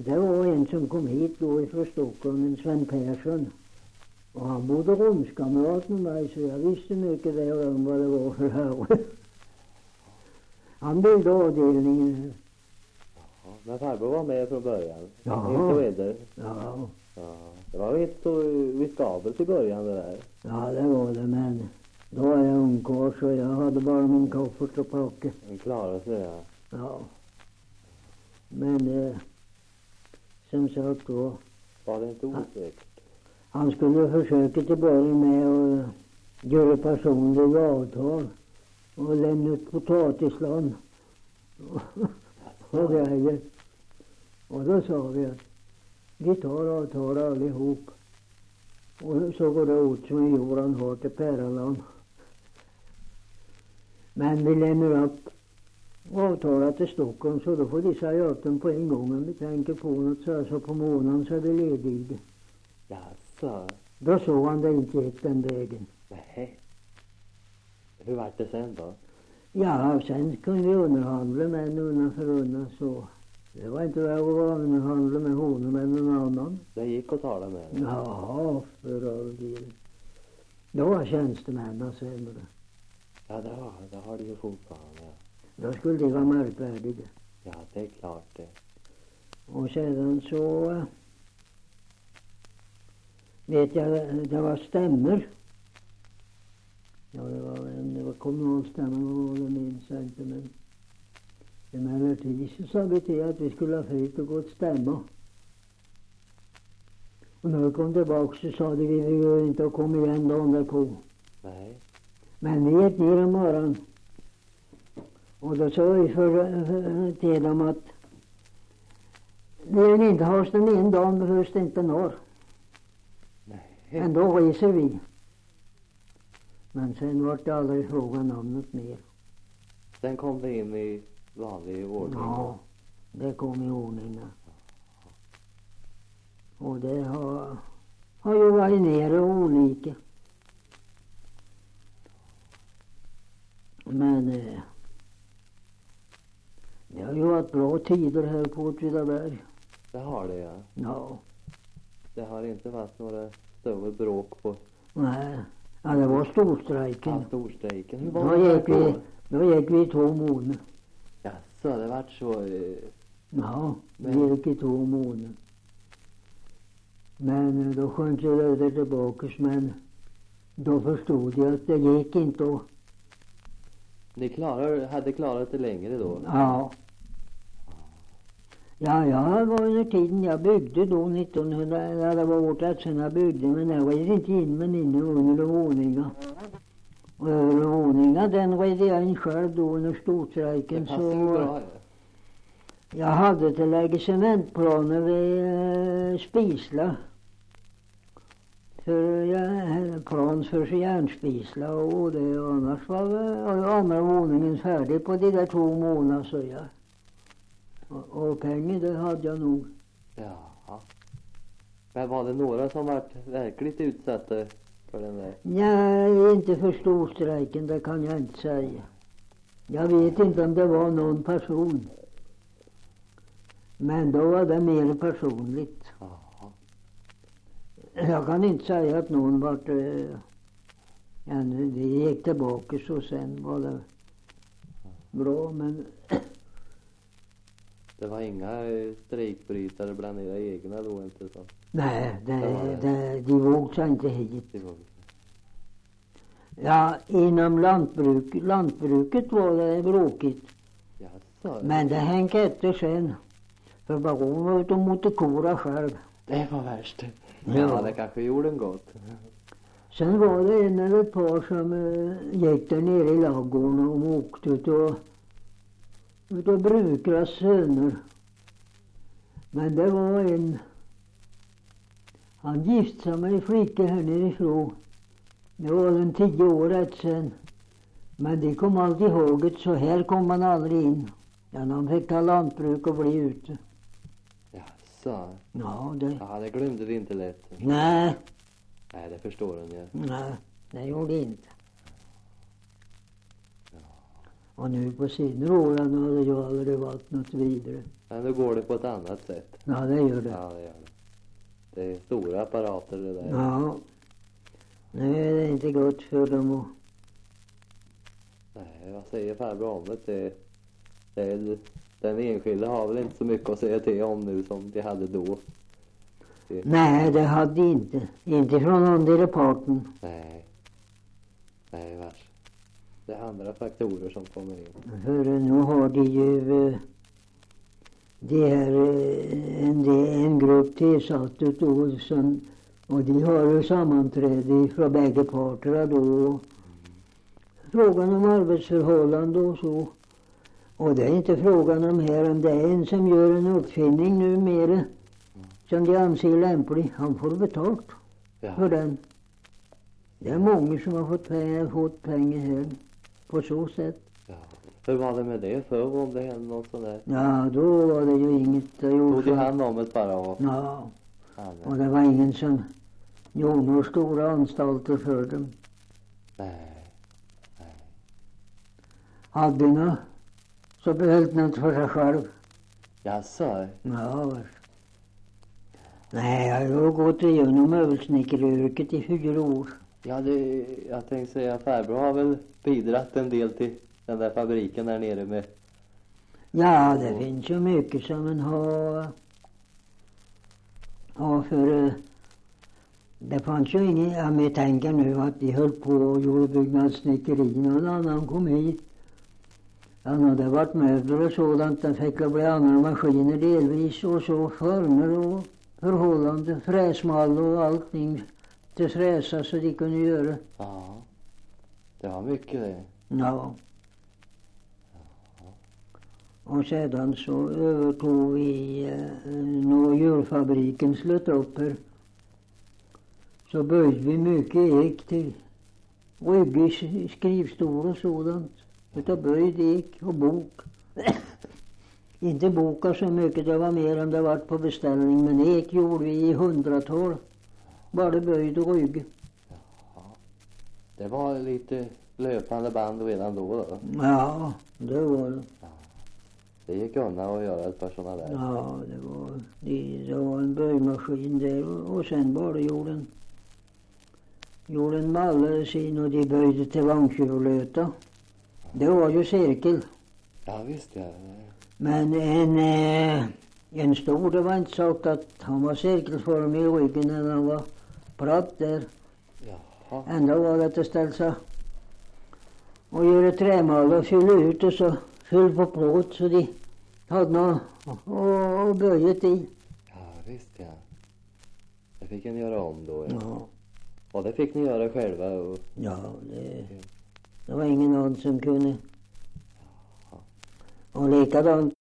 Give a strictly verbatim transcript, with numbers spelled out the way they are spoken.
det var en som kom hit då ifrån Stockholm, en Sven Persson. Och han bodde rumskamrat med mig, så jag visste mycket där om vad det var för här. Han byggde avdelningen. Ja, men farbror var med från början. Ja. Inte Weder. Ja. Ja. Det var inte så riskabelt i början det där. Ja, det var det, men då var jag ungkarl så jag hade bara min koffert och packa. Den klarade sig, ja. Ja. Men eh, som sagt då. Var det inte osäkert? Han skulle försöka till början med att göra personliga avtal och lämna ut potatislån och grejer. Och då sa vi att vi tar avtal allihop. Och så går det åt som Joran har till Pärlan. Men vi lämnar upp avtalet till Stockholm, så då får de säga upp dem på en gång. Om vi tänker på något så, så på månaden så är det ledig. Jaså? Då såg han det inte gick den vägen. Nej. Hur var det sen då? Ja, sen kunde vi underhandla med en undan för undan så. Det var inte väl att underhandla med honom eller någon annan. Det gick att tala med henne? Ja, för all del. Då var tjänstemännen sämre. Ja, det har, det har de ju fortfarande. Då skulle de vara märkvärdiga. Ja, det är klart det. Och sedan så äh, vet jag, det var stämmer. Ja, det var, en, det var kommunalstämmer och det minns jag inte, men emellertid så sa vi till att vi skulle ha fritt och gå att stämma. Och när vi kom tillbaka så sa de vi vill inte att komma igen dagen därpå. Nej. Men vi gick ner om morgonen. Och då sa vi för, för, till dem att när ni inte har den en dag behövs det inte norr. Nej. Men då reser vi. Men sen var det aldrig frågan om något mer. Sen kom det in i vanlig ordning? Ja, det kom i ordning. Och det har, har ju varit nere olika. Men eh, det har ju varit bra tider här på Åtvidaberg. Det har det, ja. Ja. Det har inte varit några större bråk på... Nej. Ja, det var storstrejken. Ja, storstrejken. Hur Då var det gick vi, då gick vi i två månader. Jaså, det vart så... Eh... Ja, vi Men- gick i två månader. Men eh, då sjönk jag det tillbaka, men då förstod jag att det gick inte att... Ni klarar, hade klarat det längre då? Ja. Ja, jag var under tiden jag byggde då nittonhundra, ja, det var året sedan jag byggde, men jag red inte in men inne under våningar. Och över våningar, den red jag in själv då under storstrejken. Det passar ju Så bra. jag hade till lägga cementplaner vid eh, Spisla. För jag plan för järnspisla och det, annars var väl andra våningen färdig på de där två månader, så jag. Och, och pengar det hade jag nog. Ja. Men var det några som varit verkligt utsatta för den där? Nej, inte för storstrejken, det kan jag inte säga. Jag vet inte om det var någon person. Men då var det mer personligt. Ja. Jag kan inte säga att någon vart... Eh, ännu, det gick tillbaka så sen var det bra, men... Det var inga eh, strejkbrytare bland era egna då, inte så? Nej, det, Det var det. det, de vågade inte hit. Det var... Ja, inom lantbruk, lantbruket var det bråkigt. Jaså? Men det hängde efter sen. För baron var ute och mot kora själv. Det var värst. Ja. Ja, det kanske gjorde en gott. Sen var det en eller ett par som uh, gick där nere i ladugården och åkte ut och utav brukares söner. Men det var en, han gifte sig med en flicka här nerifrån. Det var den tio året sen. Men det kom alltid ihåg det, så här kom man aldrig in. Ja, han fick ta lantbruk och bli ute. Jaså? Ja, det... Ja, det glömde vi inte lätt. Nej, Nej, det förstår hon, ja. nej, det gjorde inte. Och nu på senare åren har det ju aldrig varit något vidare. Men nu går det på ett annat sätt. Ja, det gör det. Ja, det gör det. Det är stora apparater det där. Ja. Nu är det inte gott för dem att... Nej, vad säger farbror om det? Det, det är, den enskilde har väl inte så mycket att säga till om nu som de hade då. Det... Nej, det hade de inte. Inte från andra parten. Nej. Nej, vars. Det är andra faktorer som kommer in. För nu har de ju... eh, Det är eh, en, det är en grupp tillsatt då som... Och de har ju sammanträde från bägge parterna då. Frågan om arbetsförhållande och så. Och det är inte frågan om här om det är en som gör en uppfinning numera. Mm. Som de anser lämplig. Han får betalt Ja. för den. Det är många som har fått pengar, fått pengar här. På så sätt. Ja. Hur var det med det förr om det hände något sånt där? Ja, då var det ju inget att Tog de göra. hand om ett bara och... Ja, Ja, och det var ingen som gjorde några stora anstalter för dem. nej. Hade något så behöll något för sig själv. Jaså? Ja, var. Nej, jag har gått igenom möbelsnickeryrket i fyra år. Ja, det, jag tänkte säga farbror har väl bidragit en del till den där fabriken där nere med... Ja, det finns ju mycket som man har, har för... eh, Det fanns ju ingen, ja, men jag tänker nu att de höll på och gjorde byggnadssnickeri. Någon annan kom hit. Han hade varit möbler och sådant. Det fick bli andra maskiner delvis och så former och förhållande, fräsmall och allting till fräsa så de kunde göra. Ja, det var mycket det. Ja. Och sedan så övertog vi eh, när djurfabriken slöt upp här. Så böjde vi mycket ek till rygg, skrivstol och sådant. Utav böjd ek och bok. Inte bokar så mycket, det var mer än det varit på beställning. Men ek gjorde vi i hundratal. Bara böjd och rygg. Ja. Det var lite löpande band redan då då. Ja, det var det. Det gick undan att göra ett par sådana där. Ja, det var, det, det var en böjmaskin där och, och sen bara gjorde en, gjorde en mallare sin och de böjde till vagnkurlöta. Det var ju cirkel. Ja, visst ja. Men en, eh, en stor, det var inte sagt att han var cirkelformig i ryggen när han var platt där. Jaha. Ändå var det att ställa sig och göra trämal och fylla ut och så fyll på plåt så de hade något och, och böjet i. Ja, visst ja. Det fick ni göra om då. Ja. Ja, Och det fick ni göra själva. Och... ja det, det var ingen annan som kunde. Och likadant